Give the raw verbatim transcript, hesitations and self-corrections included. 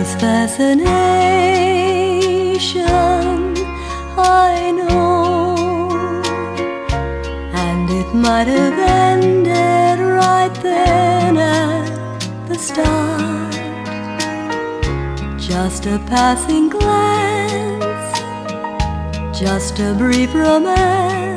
lose fascination, I know, and it might have ended right then at the start. Just a passing glance, just a brief romance,